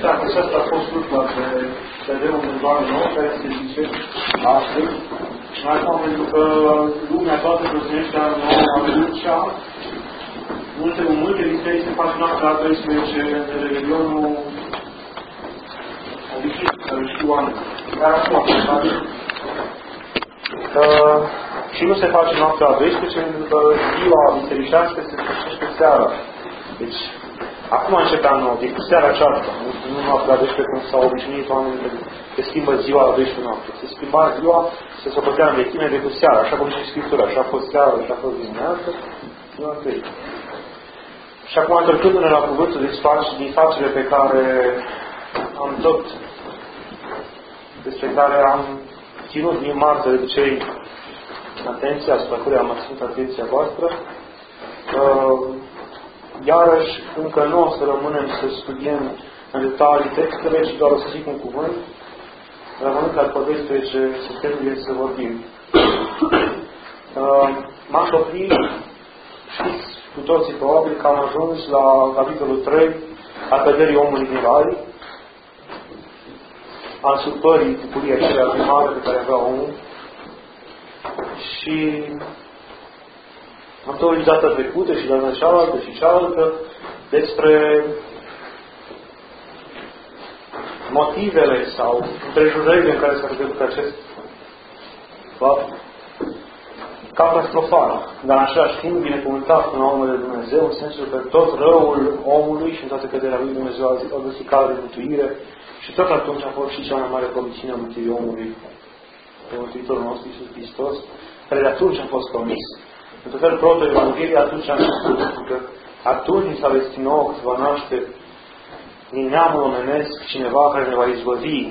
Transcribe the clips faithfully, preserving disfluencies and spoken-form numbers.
dacă asta a fost lucrul pe vedeam undeva nou, care se zice astăzi, și mai acum pentru că lumea toată prăznește anul nou, atunci, multe, multe biserici se fac noaptea la treisprezece de revelionul obișnuit, care știu oameni. Dar acum se face. Uh, și nu se face noaptea la doisprezece, pentru că ziua bisericească se sfârșește seara. Deci, acum începe anul nou, deci cu seara aceasta, nu noaptea la doisprezece, cum s-au obișnuit oamenii, se schimbă ziua la doisprezece noapte. Se schimba ziua, se socotea în vechime de cu seara, așa cum și Scriptura, așa a fost seara, așa a fost dimineață, ziua întâi. Și acum, întâlcându-ne la cuvântul din faptele pe care am tot, despre care am ținut din marță de cei atenția, asupra care am ținut atenția voastră, uh, iarăși, încă nu o să rămânem să studiem în detalii textele, ci doar o să zic un cuvânt, rămânând ca după doisprezece septembrie să vorbim. Uh, M-aș opri, știți cu toții probabil că am ajuns la capitolul trei al căderii omului din rai, al supării bucurii acelea primare pe care avea omul. Și am tot vorbit data trecută și data cealaltă și cealaltă despre motivele sau împrejurările în care s-a petrecut acest fapt catastrofal, dar în același timp binecuvântat până la urmă de Dumnezeu, în sensul că tot răul omului și în toată căderea lui Dumnezeu a găsit cale de mântuire și tot atunci a fost și cea mai mare promisiune a mântuirii omului pe Mântuitorul nostru Iisus Hristos, care de atunci a fost promis. Într-un fel, proto-evanghelie atunci am spus că atunci s-a vestit nouă că se va naște din neamul omenesc cineva care ne va izbăvi.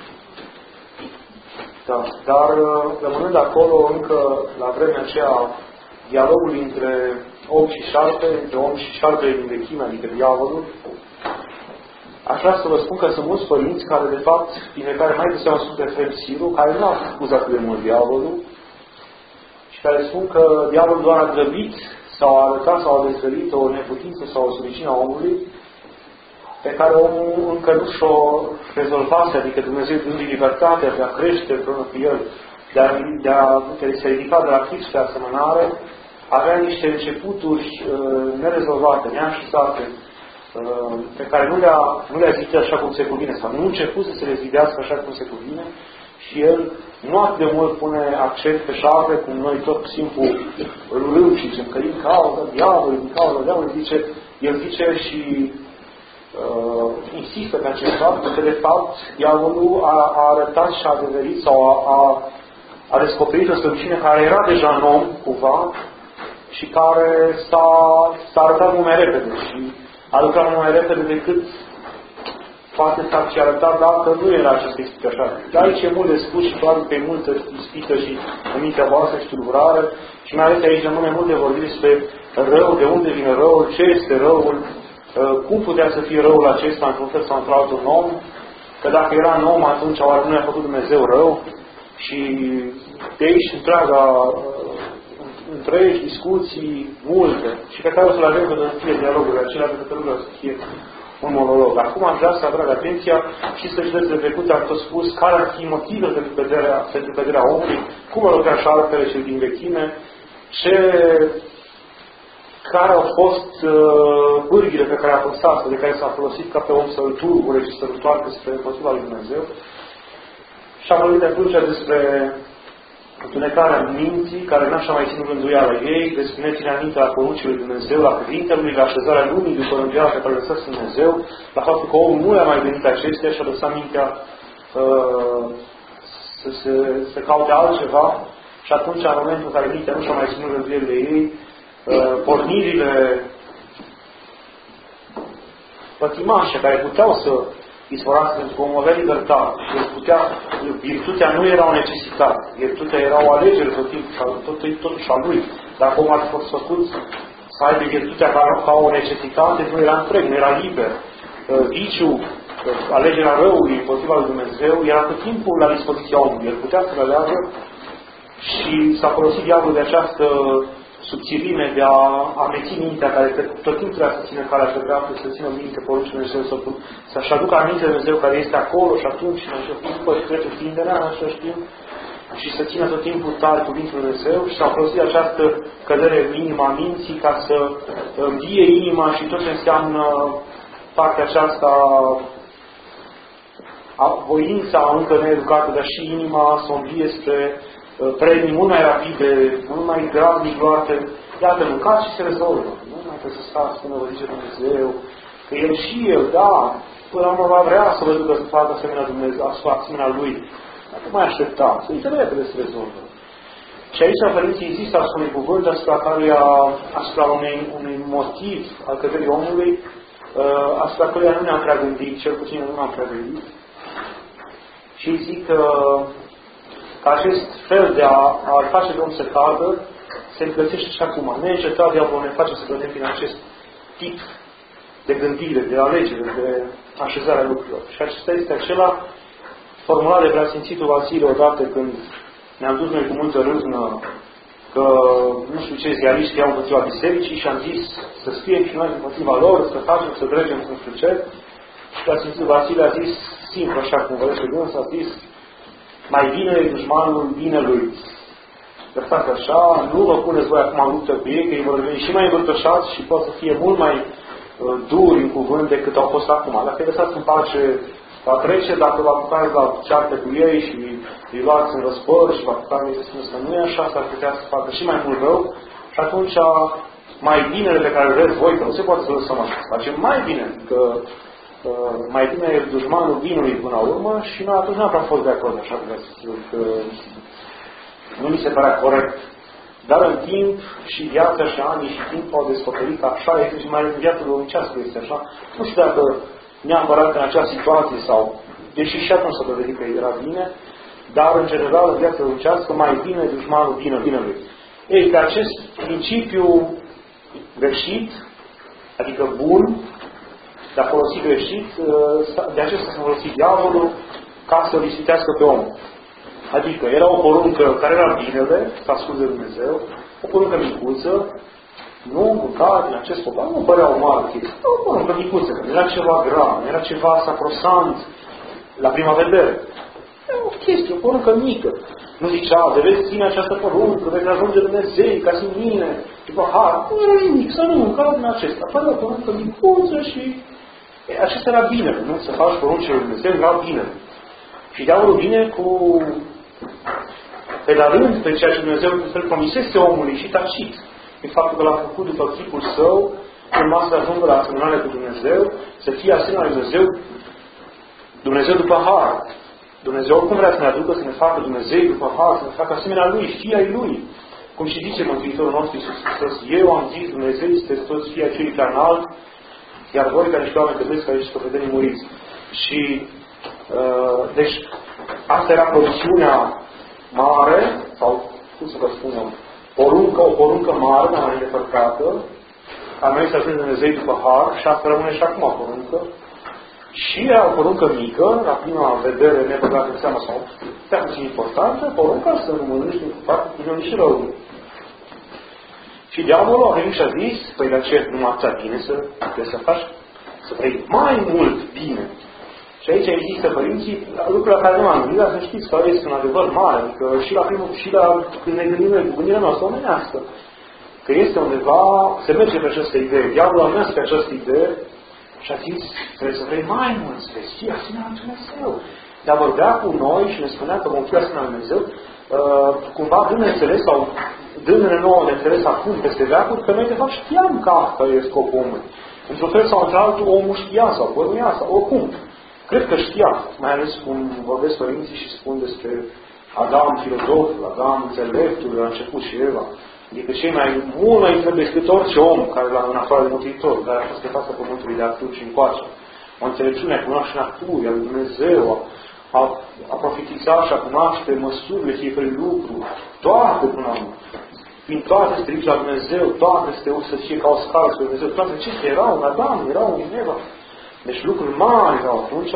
Da. Dar rămânând acolo încă la vremea aceea dialogul între om și șarpe, între om și șarpele din vechime, adică diavolul, aș vrea să vă spun că sunt mulți părinți care, de fapt, dintre care mai de seama sunt Efrem Siru, care nu au spus atât de mult diavolul și care spun că diavolul doar a grăbit sau a arătat sau a dezvăluit o neputință sau o slăbiciune a omului pe care omul încă nu și-o rezolvase, adică Dumnezeu dându-i libertatea de a crește împreună cu el, de a, de a de se ridica de la chip și de asemănare, avea niște începuturi uh, nerezolvate, neașezate, uh, pe care nu le-a, nu le-a zidit așa cum se cuvine, sau nu început să se le zidească așa cum se cuvine, și el nu atât de mult pune accent pe șarpe, cum noi tot timpul îl urâm și zicem că din cauza diavolului, din cauza diavolului, zice, el zice și Uh, insistă pe acest fapt, că de fapt diavolul a, a arătat și a adeverit sau a, a, a descoperit o slăbiciune care era deja în om, cumva, și care s-a, s-a arătat mult mai repede și a lucrat mult mai repede decât poate s-ar fi arătat dacă nu era acest ispită așa. Dar aici e mult de spus și doar pe multă ispită și în mintea voastră și tulburare și mai ales aici rămâne mult de vorbit despre rău, de unde vine răul, ce este răul, cum putea să fie răul acesta într-un fel sau într-altul om, că dacă era în om, atunci oare nu i-a făcut Dumnezeu rău și de aici întreaga, întregi discuții multe și pe care o să le avem când în fie dialogurile acelea, pentru că nu vreau să fie un monolog. Acum am vrea să atrag atenția și să știți de trecut, am tot spus care ar fi motivele pentru căderea, pentru căderea omului, cum a lucrat șarpele cel din vechime, ce care au fost uh, pârghile pe care a apăsat, de care s-a folosit ca pe om să-l turbure și să-l toarcă spre împotriva lui Dumnezeu. Și am vorbit atunci despre întunecarea minții, care n-așa mai ținut rânduiala ei, despre neținerea minte la poruncile lui Dumnezeu, la cuvintele lui, la așezarea lumii după rânduiala pe care o lăsase Dumnezeu, la faptul că omul nu le-a mai gândit acestea și a lăsat mintea uh, să se să caute altceva și atunci, în momentul în care mintea nu și-a mai ținut rânduielile ei, pornirile pătimașe care puteau să izvorască pentru că omul avea libertate și el putea, virtutea nu era o necesitate, virtutea era o alegere tot timpul, tot, totuși a lui. Dacă omul ar fi fost făcut să aibă virtutea ca, ca o necesitate, nu era întreg, nu era liber. Viciul, alegerea răului împotriva lui Dumnezeu, era tot timpul la dispoziția omului. El putea să le aleagă și s-a folosit diavolul de această subțirime de a ameți mintea, care tot timpul trebuie să țină calea pe dreaptă, să țină minte poruncile Dumnezeu, să, să-și aducă aminte de Dumnezeu care este acolo și atunci, în același timp, după trece prinderea, în același timp, și să țină tot timpul tare cuvintele Dumnezeu și s-a folosit această cădere în inima minții ca să învie inima și tot ce înseamnă partea aceasta, voința încă needucată, dar și inima să o învie spre premii mult mai rapide, mult mai grabnic luate. Iată, mâncați și se rezolvă. Nu mai trebuie să stați până vă zice Dumnezeu, că El și El, da, până la urmă va vrea să vă ducă să facă asemenea Dumnezeu, asemenea Lui. Dar nu mai așteptați, să-i trebuie să rezolvă. Și aici, părinții, există asupra unui cuvânt asupra căruia, asupra unui, unui motiv al căderii omului, asupra căruia nu ne-am prea gândit, cel puțin nu ne-am prea gândit. Și zic că, că acest fel de a, a face de om să cadă se încălțește și acum. Neîncetat diavolul ne face să gândim prin acest tip de gândire, de alegere, de așezarea lucrurilor. Și acesta este acela formulat de preasfințitul Vasile odată când ne-am dus noi cu multă râvnă că nu știu ce ziariști iau împotriva bisericii și am zis să scriem și noi împotriva lor, să facem, să dregem nu știu ce. Și preasfințitul Vasile a zis simplu, așa cum vă gând, a zis mai bine e dușmanul binelui. Lăsați așa, nu vă puneți voi acum în luptă cu ei, că ei vor veni și mai învârtășați și pot să fie mult mai uh, duri în cuvânt decât au fost acum. Dacă îi lăsați în pace, va trece, dacă vă apucați la ceartă cu ei și îi luați în răspăr și vă apucați să spuneți că nu e așa, s-ar putea să facă și mai mult rău. Și atunci, mai binele pe care îl vreți voi, că nu se poate să lăsăm așa. Facem mai bine, că uh, mai bine e dușmanul binului până la urmă și noi atunci nu am fost de acord, așa că nu mi se părea corect. Dar în timp și viața și anii și timp au descoperit că așa este și mai ales în viața domnicească este așa. Nu știu dacă neapărat în acea situație sau, deși și atunci s-a dovedit că era bine, dar în general în viața domnicească mai bine dușmanul bine binelui. Ei, pe acest principiu greșit, adică bun, de a folosi greșit, de acesta s-a folosit diavolul ca să-l ispitească pe om. Adică era o poruncă care era binele, s-a spus de Dumnezeu, o poruncă micuță, nu mânca din acest copac, nu părea o mare chestie, o poruncă micuță, că era ceva grav, era ceva sacrosant la prima vedere. Era o chestie, o poruncă mică. Nu zicea, de veți ține această poruncă, veți ajunge Dumnezeu ca și mine, după har. Nu era nimic, să nu mânca din acesta. Părea o poruncă micuță și e, acesta era binele, nu? Să faci poruncile lui Dumnezeu era binele. Și diavolul vine cu pedalând pe ceea ce Dumnezeu îl promisese omului și tacit. În faptul că l-a făcut după chipul său, urma să ajungă la asemănare cu Dumnezeu, să fie asemenea lui Dumnezeu, Dumnezeu după har. Dumnezeu oricum vrea să ne aducă să ne facă Dumnezeu după har, să ne facă asemenea Lui, fii ai Lui. Cum și zice Mântuitorul nostru Iisus Hristos, eu am zis, Dumnezeu este toți fii acelui pe înalt, iar voi ca niște oameni cădeți, ca niște profetenii muriți. Și uh, deci asta era promisiunea mare, sau cum să vă spun eu, poruncă, o poruncă mare, dar mai nepăcată, ca noi să ajungem Dumnezeu după har, și asta rămâne și acum o poruncă. Și era o poruncă mică, la prima vedere nebăgată în seama sau prea puțin importantă, porunca să nu mănânci din cupat binele și răul. Și diavolul a venit și a zis, păi de ce nu atâta bine să, să faci, să vrei mai mult bine. Și aici există părinții, lucruri la care nu am gândit, dar să știți că este un adevăr mare, adică și la primul, și la când ne gândim noi cu gândirea noastră omenească, că este undeva, se merge pe această idee. Diavolul a mers pe această idee și a zis, trebuie să vrei mai mult, să vezi, fii asemenea Dumnezeu. Dar vorbea cu noi și ne spunea că vom fi asemenea Dumnezeu, uh, cumva dându-ne înțeles sau dându-ne nouă de înțeles acum peste veacuri, că noi de fapt știam că asta e scopul omului. Într-un fel sau într-altul, omul știa sau bănuia sau oricum. Cred că știa, mai ales cum vorbesc părinții și spun despre Adam filozoful, Adam înțeleptul la început și Eva. Adică cei mai mult mai înțelepți decât orice om care l-a în afară de Mântuitor, care a fost pe fața pământului de atunci încoace. O înțelepciune a cunoaște natura lui Dumnezeu, a, a profetizat și a cunoaște măsurile fiecărui lucru, toate până la urmă. Prin toate strici la Dumnezeu, toate este să fie ca o scală spre Dumnezeu, toate acestea erau în Adam, erau în Eva. Deci lucruri mari erau atunci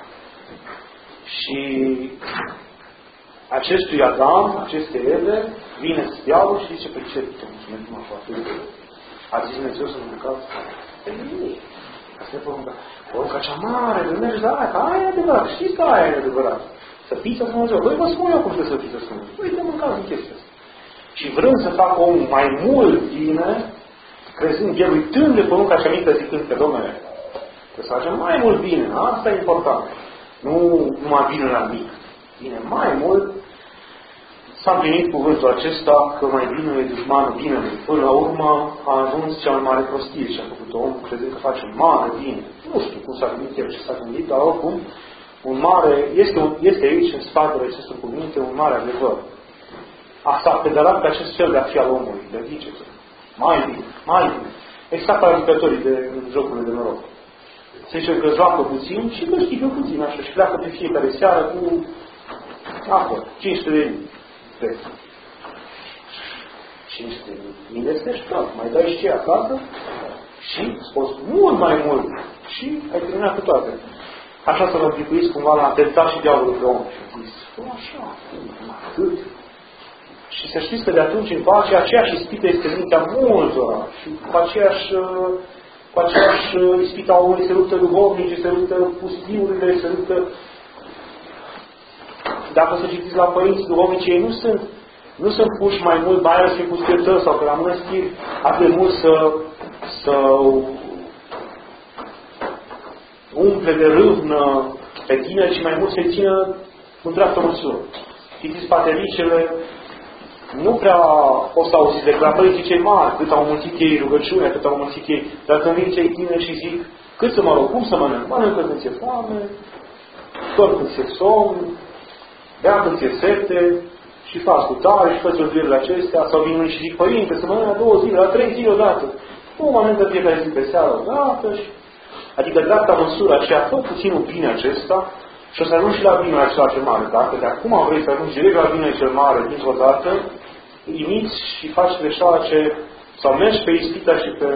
și acestui Adam, aceste Eve, vine diavolul și zice, pe ce te mulțumesc mă foarte bine? A zis Dumnezeu să mâncați? Pe nimic. Asta e porunca. Porunca cea mare, de mergi la aia, că aia e adevărat. Știți că aia e adevărat. Să fiți să Dumnezeu. Păi vă spun eu cum să fiți să Dumnezeu. Uite, mâncați în chestia asta. Și vrând să facă omul mai mult bine, crezând el, uitând de porunca cea mică, zicând că, Dom'le, să facem mai mult bine. Asta e important. Nu numai bine la mic. Bine mai mult. S-a împlinit cuvântul acesta că mai bine e dușmanul binele. Până la urmă a ajuns cea mai mare prostie și a făcut omul crezând că face mare bine. Nu știu cum s-a gândit el ce s-a gândit, dar oricum un mare, este, un, este aici în spatele acestor cuvinte un mare adevăr. Asta a pedalat pe acest fel de a fi al omului, de ziceți. Mai bine, mai bine. Exact ca jucătorii de în jocurile de noroc. Se zice că joacă puțin și câștigă puțin așa și pleacă pe fiecare seară cu apă, cinci sute de mii. cinci sute de mii investești tot, mai dai și ce acasă și scoți mult mai mult și ai terminat cu toate. Așa să vă închipuiți cumva la tentat și diavolul pe om. Și a zis, așa, atât. Și să știți că de atunci încoace aceeași ispită este mintea multora și cu aceeași, cu aceeași ispită a omului se luptă duhovnici, se luptă pustiurile, se luptă. Dacă să citiți la părinți duhovnici, ei nu sunt, nu sunt puși mai mult, mai ales în pustietăți sau pe la mănăstiri, atât de mult să, să umple de râvnă pe tine, ci mai mult să-i țină în dreaptă măsură. Citiți patericele, nu prea o să auziți de la părinții cei mari, cât au mulțit ei rugăciunea, cât au mulțit ei, dar când vin cei tineri și zic, cât să mă rog, cum să mănânc? Mănâncă când ți-e foame, tot când ți-e somn, bea când ți-e sete, și faci cu tare și faci odiurile acestea, sau vin unii și zic, părinte, să mănâncă la două zile, la trei zile odată. Nu mănâncă fiecare zi pe seară odată. Și... Adică dreapta măsură aceea, tot puținul bine acesta, și o să ajungi și la binele acela cel mare. Dacă de acum vrei să ajungi direct la binele cel mare dintr-o dată, imiți și faci greșeala ce, sau mergi pe ispita și pe,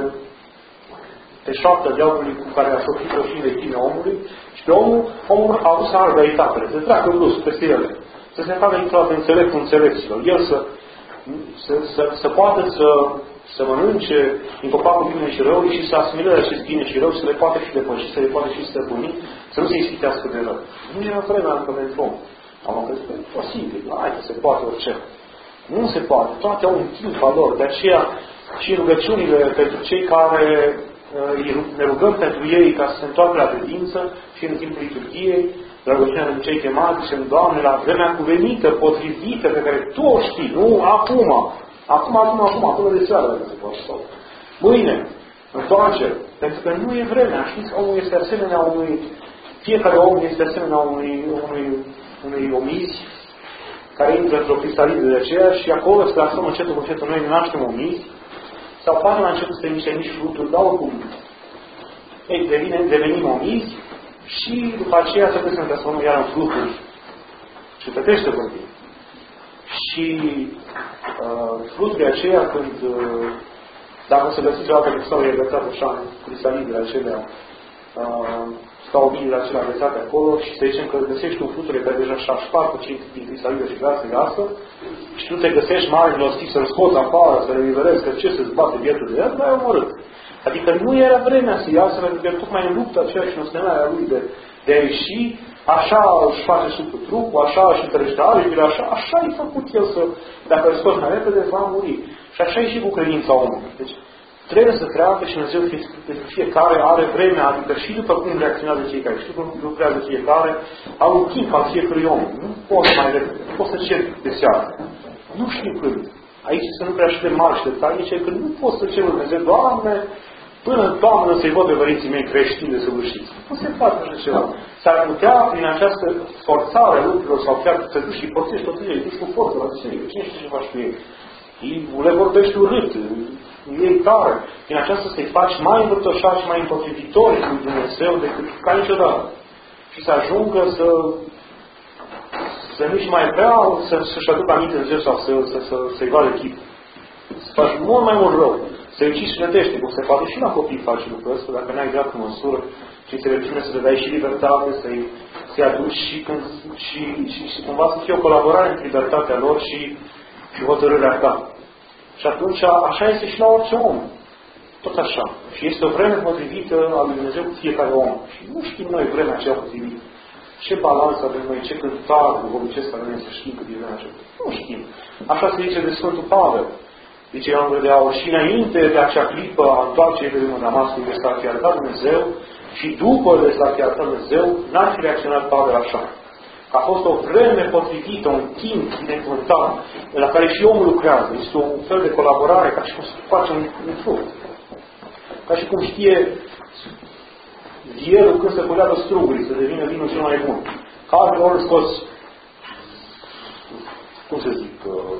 pe șoaptă diavolului cu care a șoptit-o și de tine omului, și pe omul, omul a avut să ardă etapele, să treacă brusc peste ele. Să se facă dintr-o dată înțelept cu înțelepților. El să, să, să, să poată să, să mănânce din copacul bine și răului și să asimileze acest bine și rău, să le poate și depăși, să le poate și stăpâni, să nu se ispitească de rău. Nu era vremea încă pentru om. Am crezut că e posibil, hai că se poate orice. Nu se poate. Toate au un timp al lor. De aceea și rugăciunile pentru cei care ne rugăm pentru ei ca să se întoarcă la credință și în timpul liturghiei, la rugăciunea pentru cei chemați, zicem, Doamne, la vremea cuvenită, potrivită, pe care Tu o știi, nu acum. Acum, acum, acum, până de seară, dacă se poate sau. Mâine, întoarce, pentru că nu e vremea. Știți, omul este asemenea unui, fiecare om este asemenea unui, unui, unui omizi care intră într-o cristalidă de aceea și acolo se transformă încetul cu încetul. Noi ne naștem omizi sau poate la început să niște mici fluturi, dar oricum ei devine, devenim omizi și după aceea trebuie să ne transformăm iar în fluturi și petește vorbim. Și uh, fluturile aceea când uh, dacă se găsiți o altă persoană e găsat așa în cristalidele acelea uh, stau omiile acelea agățate acolo și să zicem că găsești un fluture care deja și-a șpart din cristalidă și vrea să iasă și tu te găsești mare milostiv să-l scoți afară, să le liberezi, că ce să-ți bate bietul de el, l-ai omorât. Adică nu era vremea să iasă, pentru că tocmai în luptă aceea și în ostenarea lui de, de a ieși, așa își face supul trupul, așa își întărește aripile, așa, așa i-a făcut el să, dacă îl scoți mai repede, va muri. Și așa e și cu credința omului. Deci, trebuie să treacă și Dumnezeu pentru fiecare are vremea, adică și după cum reacționează fiecare, și după cum lucrează fiecare, au un timp al fiecărui om. Nu poți mai repede, nu poți să ceri de seară. Nu știu când. Aici sunt lucruri așa de mari și de tainice, că nu poți să ceri Dumnezeu, Doamne, până în toamnă să-i văd pe părinții mei creștini de săvârșiți. Nu se face așa ceva. S-ar putea, prin această forțare a lucrurilor, sau chiar să duci și poțești tot ei, duci cu forță la biserică, cine știe ce faci cu ei? Le vorbești urât, ei tare. Prin aceasta să-i faci mai învârtoșați și mai împotrivitori cu Dumnezeu decât ca niciodată. Și să ajungă să să nici mai vrea să, să-și aducă aminte în zi sau să, să, să, să-i vadă chip. Să faci mult mai mult rău. Să-i ucizi și nădește, cum se poate și la copii face lucrul ăsta, dacă n-ai dat cu măsură și înțelepciune să le dai și libertate, să-i, să-i aduci și, când, și, și, și cumva să fie o colaborare între libertatea lor și și hotărârea ta. Și atunci, așa este și la orice om. Tot așa. Și este o vreme potrivită a lui Dumnezeu cu fiecare om. Și nu știm noi vremea aceea potrivită. Ce balanță avem noi, ce cântar duhovnicesc avem noi să știm cât e vremea aceea. Nu știm. Așa se zice de Sfântul Pavel. Zice Ioan Gură de Aur, și înainte de acea clipă a întoarcerii de Damascului de s-ar fi arătat Dumnezeu și după de s-ar fi arătat Dumnezeu, n-ar fi reacționat Pavel așa. A fost o vreme potrivită, un timp binecuvântat, la care și omul lucrează. Este un fel de colaborare, ca și cum se face un, un fruct. Ca și cum știe vierul când se culeagă strugurii, să devină vinul cel mai bun. Care ori scos, cum să zic, uh,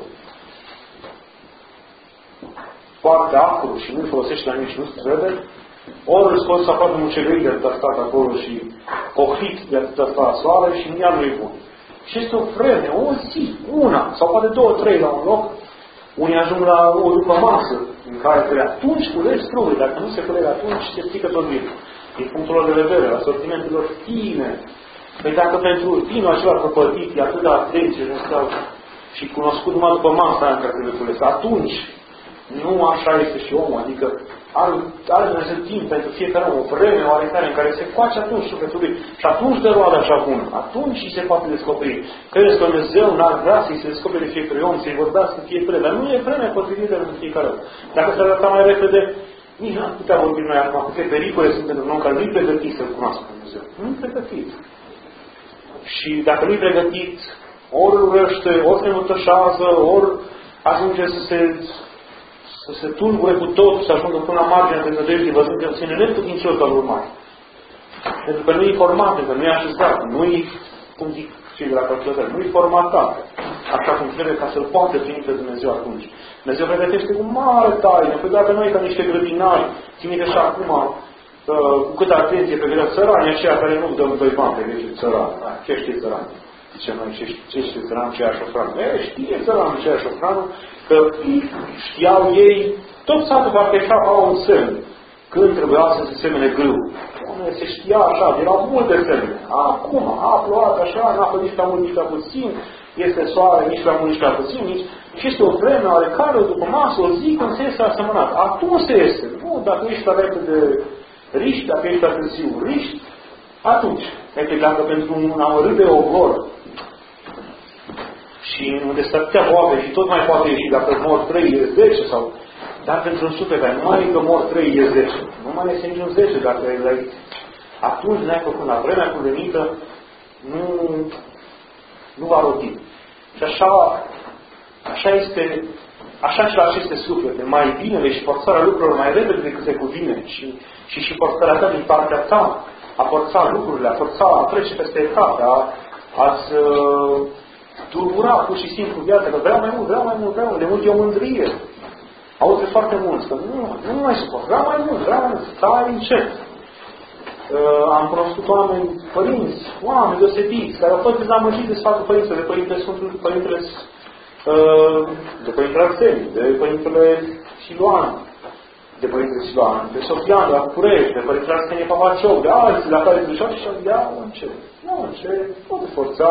foarte acru și nu-l folosește la nici nu trebuie, ori îl scoți să facă mucegării de atâta stat acolo și cohlit de atâta stat soare și în ea nu e bun. Și este o vreme, o zi, una, sau poate două, trei la un loc, unii ajung la o după masă, în care trebuie atunci culegi struguri, dacă nu se culegi atunci, se strică tot vinul. Din punctul lor de vedere, la sortimentelor fine. Păi dacă pentru vinul acela propătit e atât de atenție și cunoscut numai după masa aia în care trebuie cules, atunci nu așa este și omul, adică are, are Dumnezeu timp pentru fiecare om, o vreme oarecare în care se face atunci sufletul lui și atunci dă roade așa bună. Atunci îi se poate descoperi. Credeți că Dumnezeu n-ar vrea să-i se descopere fiecare om, să-i vorbească fiecare, dar nu e vreme potrivită pentru fiecare om. Dacă s-ar arăta mai repede, nici n-ar putea vorbi noi acum câte pericole sunt pentru un om care nu-i pregătit să-L cunoască Dumnezeu. Nu-i pregătit. Și dacă nu-i pregătit, ori urăște, ori se mutășează, ori ajunge să se să se tulbure cu tot, să ajungă până la marginea de nădejdii, văzând că se neputincios al urmare. Pentru că nu e format, pentru că nu e așezat, nu e, cum zic cei de la calculator, nu e formatat. Așa cum trebuie ca să-L poată primi pe Dumnezeu atunci. Dumnezeu pregătește cu mare taină, că dacă noi ca niște grădinari, ține și acum, uh, cu câtă atenție pe vedea țăranii aceia care nu dăm doi bani pe vece țărani. Ce știe țăranii? Zice noi, ce, ce știe țăranul, ce ia șofranul? E, știe țăranul, ce ia șofranul, că știau ei, tot satul parcă așa au un semn. Când trebuia să se semene grâu. Unde se știa așa, erau multe semne. Acum, a plouat așa, n-a fost nici prea mult, nici prea puțin, este soare, nici prea mult, nici prea puțin, nici... Și este o vreme oarecare, după masă, o zi când se iese asemănat. Atunci se iese. Nu, dacă ești la repede riști, dacă ești la târziu riști, atunci. Adică dacă pentru un amărât de ogor și unde stătea boabe și tot mai poate ieși, dacă mor trei, e zece sau... Dar pentru un suflet care nu mai e că mor trei, e zece. Nu mai este niciun zece dacă l-ai... Atunci n-ai făcut la vremea cuvenită, nu, nu va roti. Și așa, așa este, așa și la aceste suflete, mai binele și forțarea lucrurilor mai repede decât se cuvine și, și, și forțarea ta din partea ta, a forța lucrurile, a forța, a trece peste etape, a, a-ți uh, tulbura pur și simplu viața, că vreau mai mult, vreau mai mult, vreau mai mult, de mult e o mândrie. Auzi foarte mult, că nu, nu mai suport, vreau mai mult, vreau mai mult, stai încet. Uh, am cunoscut oameni, părinți, oameni deosebiți, care au fost dezamăgiți de Sfântul Părinte, de Părintele Sfântul Părintele, uh, de Părintele Arsenie, de Părintele Siluan, de Părintele Siluan, de Sofian, de la Curești, de Părintele Arsenie Papacioc, de alții la care se duceau și ia încet, ia încet, poate forța.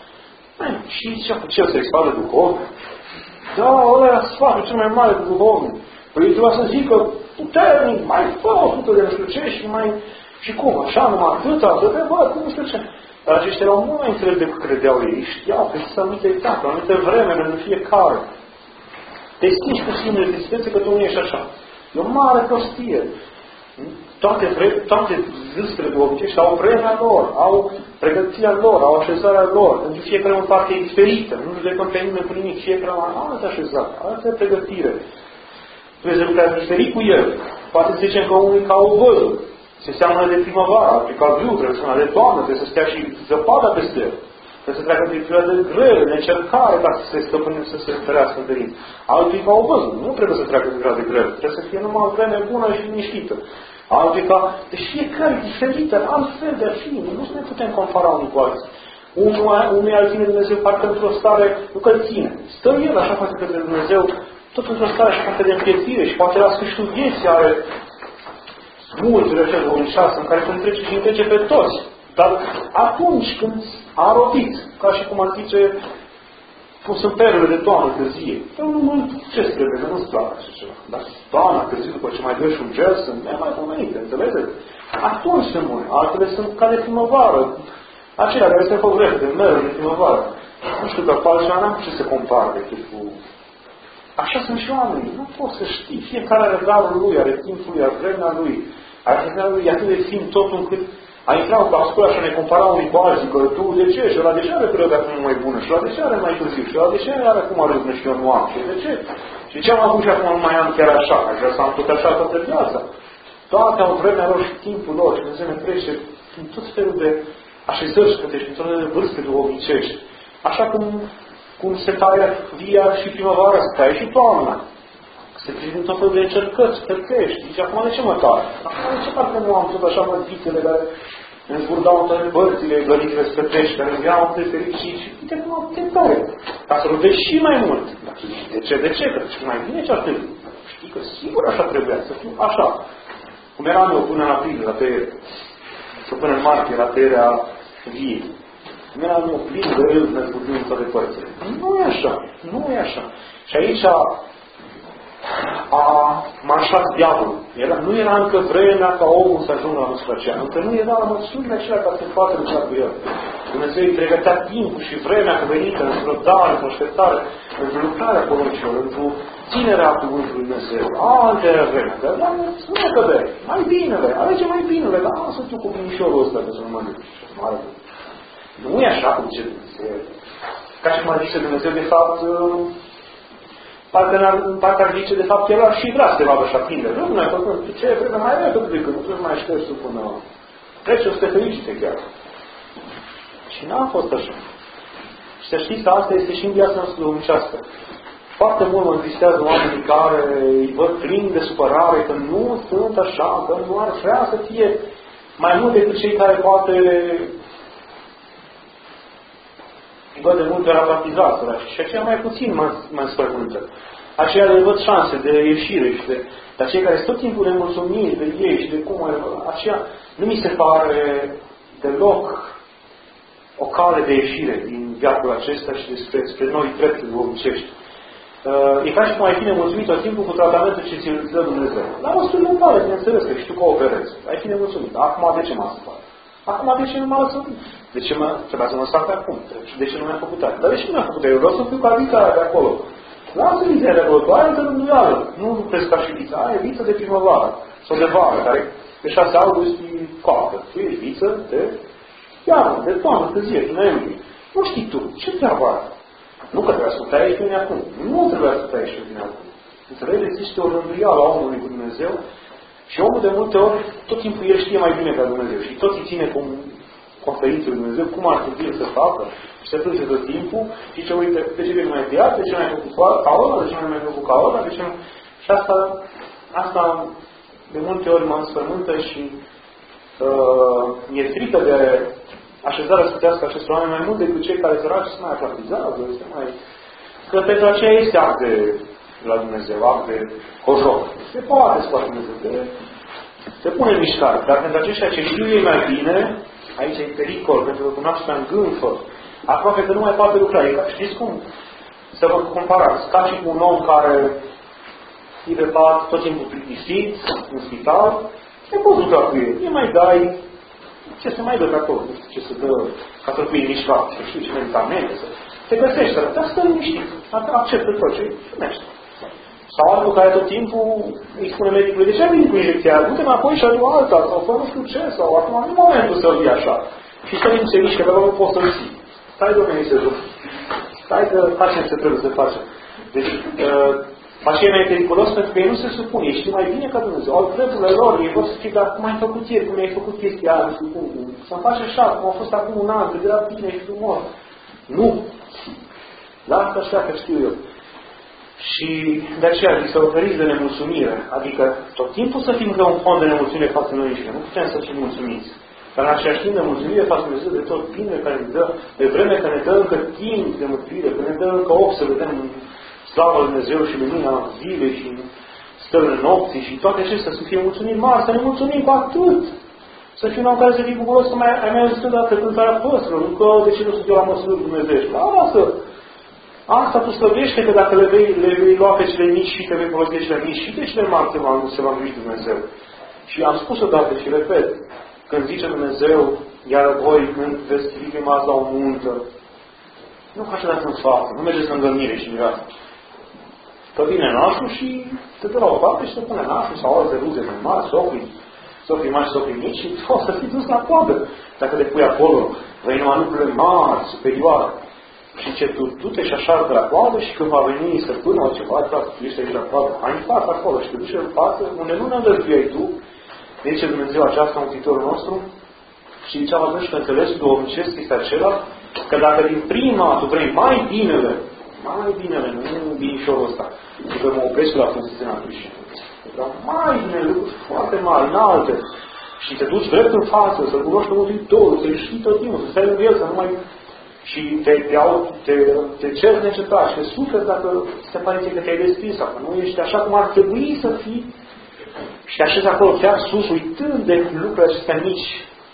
Și ce-a făcut el să-i spadă duhovnic? Da, ăla era sfatul cel mai mare de duhovnic. Păi trebuia să zică puternic, mai fă o sută de nu știu ce și mai... Și cum? Așa, numai atâta? Să te văd, cum nu știu ce. Dar aceștia erau mult mai înțelepți decât credeau ei. Știau că sunt anumite etape, anumite vreme pentru fiecare. Te schimbi cu sinele de existență că tu nu ești așa. E o mare prostie. Toate, vre... toate vârstele duhovnicești au vremea lor, au pregătirea lor, au așezarea lor. Pentru fiecare în parte e diferită. Nu judecăm pe nimeni cu nimic. Fiecare au altă așezare, altă pregătire. Trebuie să lucrezi diferit cu el. Poate să zicem că unul ca o văză. Se seamănă de primăvară, altul ca viu, trebuie să seamănă de toamnă, trebuie să stea și zăpada peste el. Trebuie să treacă de perioade grele, de încercare, ca să se stăpânească, să se ferească în tărin. Altul ca o văză, nu trebuie să treacă de perioade grele. Trebuie să fie numai o vreme bună și liniștită. Altul ca... Deci fiecare diferită, altfel de a fi. Nu ne putem compara unii cu alții. Unul al ține Dumnezeu parcă într-o stare, nu că îl ține. Stă el așa față către Dumnezeu, tot într-o stare așa față de împiețire și poate la sfârșitul vieții are mulți rășeli unișase în care se întrece și întrece pe toți. Dar atunci când a robit, ca și cum ar zice cum sunt perele de toamnă târzie. Eu nu mă ce trebuie, că nu-ți plac așa ceva. Dar toamna târzie, după ce mai dă și un gel, sunt mai pomenite, înțelegeți? Atunci sunt bune. Altele sunt ca de primăvară. Acelea care se fac repede, merg de primăvară. Nu știu, că altceva n-am ce să compar decât cu... Așa sunt și oamenii. Nu poți să știi. Fiecare are darul lui, are timpul lui, are vremea lui. Are vremea lui, e atât de fin tot încât a intrat în bascula și a ne compara unui cu alții, că tu de ce? Și ăla de ce are perioada acum mai bună? Și ăla de ce are mai târziu? Și ăla de ce are acum râvnă și eu nu am? Și de ce? Și ce am avut și acum nu mai am chiar așa? Aș vrea să am tot așa toată viața. Toate au vremea lor și timpul lor. Și Dumnezeu ne trece în tot felul de așezări și cătești, în tot felul de vârste duhovnicești. Așa cum, cum se taie via și primăvara, se taie și toamna. Se trece în tot felul de încercări, stătești. Zice, acum de ce mă taie? Acum de ce parcă nu am tot așa mă vitele care îmi zburdau în toate părțile, gălitele stătești, care îmi iau de fericit și uite cum am te tare. Ca să rodești și mai mult. Dar tu zici, de ce, de ce? Că știi mai bine ce ar trebui. Știi că sigur așa trebuia, să fiu așa. Cum eram eu până în aprilie, la tăiere. Sau până în martie, la tăierea viei. Cum eram eu plin de râs, ne zburdim în toate părțile. Nu e așa. Nu e așa. Și aici a marșat diavolul. Era, nu era încă vremea ca omul să ajungă la măsura aceea. Încă nu era la măsurile acelea ca să facă lucra cu el. Dumnezeu îi pregătea timpul și vremea venită într-o răbdare, într-o așteptare, într-o lucrare poruncilor, într-o ținerea cuvântului Dumnezeu. Alte era vremea. Dar, dar spune că vei, mai bine vei, alege mai bine vei, dar să tu cu binișorul ăsta de să-l mănânci. Nu e așa cum zice Dumnezeu. Ca și cum ar zice Dumnezeu, de fapt, Parcă, parcă ar zice, de fapt, el ar și vrea să te vadă așa prinde. Nu, nu ai făcut, ce vreme mai repede decât, nu trebuie să mai aștepți tu până... Trece, o să te felicite chiar. Și n-a fost așa. Și să știți că asta este și în viața noastră duhovnicească. Foarte mult mă întristează oamenii care îi văd plini de supărare, că nu sunt așa, că nu ar vrea să fie mai mult decât cei care poate... îi văd de multe ori baptizați, și aceia mai puțin mă înspăcuntă. Aceia le văd șanse de ieșire și de... Dar cei care sunt tot timpul nemulțumiți de ei și de cum... Aceea nu mi se pare deloc o cale de ieșire din viacul acesta și despre, despre noi trepte duhovnicești. Uh, e ca și cum ai fi nemulțumit tot timpul cu tratamentul ce ți-l dă Dumnezeu. La măsuri normale, bineînțeles, că și tu cooperezi. Ai fi nemulțumit. Acum de ce m-a supărat? Acum de ce nu m-a lăsat? De ce mă, trebuia să mă fac acum? De ce nu mi-a făcut aia? Dar de ce nu mi-a făcut aia? Eu vreau să fiu ca vița de acolo. Lasă vița de acolo. Tu ai altă rânduială. Nu lucrezi ca și vița. Aia e viță de primăvară. Sau de vară. Care pe șase august e coaptă. Tu ești viță de iarnă, de toamnă, târzie, de noiembrie. Nu știi tu. Ce treabă are? Nu că trebuia să putea ieși până acum. Nu trebuia să putea ieși până acum. Înțelegeți? Este o rânduială a omului cu Dumnezeu. Și omul de multe ori, tot timpul el știe mai bine ca Dumnezeu. Și tot îi ține cum conferințe lui Dumnezeu, cum ar trebui să facă. Și se plânge tot timpul. Și zice, uite, de ce vei mai tăiat, de ce nu ai făcut ca ăla, de ce nu ai făcut ca ăla, de ce nu... Și asta, asta de multe ori mă înspământă și uh, e frică de așezarea sfântească acestor oameni mai mult decât cei care săraci se mai aplatizează, se mai... Că pentru aceea este act de la Dumnezeu, act de cojoc. Se poate scoate Dumnezeu, se, se pune în mișcare. Dar pentru aceștia ce știu ei mai bine, aici e pericol, pentru că cunoașterea îngânfă. Aproape că nu mai poate lucra. E, știți cum? Să vă comparați. Ca și cu un om care e pe pat, tot timpul plictisit, în spital, nu poți lucra cu el. Nu mai dai ce se mai dă pe acolo. Nu știu ce se dă ca să fie mișcat. Să știi ce medicamente. Să te găsești. Dar stă liniștit. Acceptă tot ce primește. Sau altul care tot timpul îi spune medicului, de ce vin cu injecția? Du-te înapoi și adu alta, sau fă nu știu ce, sau acum nu momentul să-l iei așa. Și să nu se mișcă, că nu poți să-l ții. Stai, domnule, să duc. Stai că facem ce trebuie să facem. Deci, uh, așa e mai periculos pentru că ei nu se supun. Ei știu mai bine ca Dumnezeu. Au drepturile lor, ei vor să fie, dar cum ai făcut ieri, cum ai făcut chestia aia, nu știu cum. Să-mi faci așa, cum a fost acum un an, cât era bine și frumos. Nu. Lasă așa că știu eu. Și de aceea zic să oferiți de nemulțumire. Adică tot timpul să fim ca un fond de nemulțumire față noi înșine. Nu putem să fim mulțumiți. Dar în același timp de mulțumire față Dumnezeu de tot bine care ne dă, de vreme care ne dă încă timp de mântuire, că ne dă încă ochi să vedem slavă Lui Dumnezeu și lumina zilei și stările nopții și toate acestea să fie mulțumiri mari, să ne mulțumim cu atât. Să fie un om care să fie bucuros că mai, ai mai auzit odată cântarea păsărilor, încă de ce nu sunt eu la măsură Dumnezeu. La lasă! Asta tu slăbește că dacă le vei, le vei lua pe cele mici și te vei folosi de cele mici și de cele mari nu se va îngriji Dumnezeu. Și am spus odată și repet, când zice Dumnezeu, iar voi veți fi chemați la o nuntă, nu faceți în față, nu mergeți în întâlnire și mirați. Că vine nașul și te dă la o parte și te pune nașul sau alte ruze mai mari, socrii, socrii mari, socrii mici și o să fii dus la coadă. Dacă le pui acolo, vei numai lucrurile mari, superioare. Și ce tu, tu te și așează la coadă și când va veni săpână sau ceva, frate, tu ești aici la coadă, hai în față acolo și te duci în față, unde nu ne îndrăzduiai tu, de ce Dumnezeu aceasta Mântuitorul nostru, și zicea atunci că înțelegi duhovnicesc este acela, că dacă din prima tu vrei mai binele, mai binele, nu binișorul ăsta, și că mă oprești la funcție atunci, dar mai binele, lucruri foarte mari, înalte, și te duci drept în față, să-L cunoști pe Mântuitorul, să-L știi tot timpul, să stai lângă El, să nu mai... Și te, te, te, te ceri necetat și te suferi dacă se pare că te-ai desprins sau că nu ești așa cum ar trebui să fii și te așezi acolo chiar sus, uitând de lucrurile acestea mici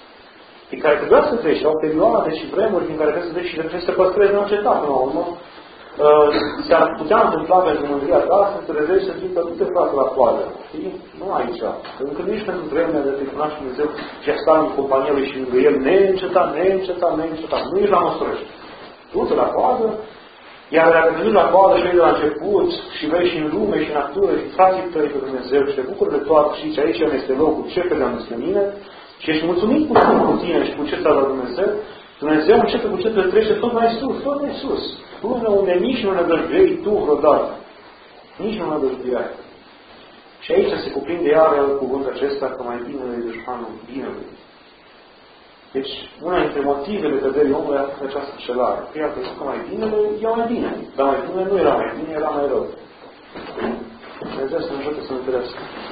pe care trebuia să treci, au perioade și vremuri din care trebuie să treci și trebuie să te păstrezi neîncetat până la urmă. Uh, s-ar putea întâmpla pentru mândria ta să te revești să zici că nu te faci la coadă. Nu aici. Încă nu ești pentru vremea de te cunoaște Dumnezeu și a sta în compania lui și lângă El neîncetat, neîncetat, neîncetat. Nu ești la măsurăști. Du-te la coadă, iar dacă te duci la coadă și vei de la început și vei și în lume și în natură și frații tăi pe Dumnezeu și te bucuri de toate și zici aici este locul, ce credeam despre mine și ești mulțumit cu tine și cu ce ți-a dat Dumnezeu, Dumnezeu începe cu ce te trece tot mai sus, tot mai sus. Până unde nici nu ne dăjduiei tu vreodată. Nici nu ne dăjduiai. Și aici se cuprinde iară cuvântul acesta că mai binele e dușmanul binelui. Deci, una dintre motivele căderii omului a fost această înșelare. Că ea crezut că mai binele e mai bine. Dar mai bine nu era mai bine, era mai rău. Dumnezeu să ne ajute să ne întâlnească.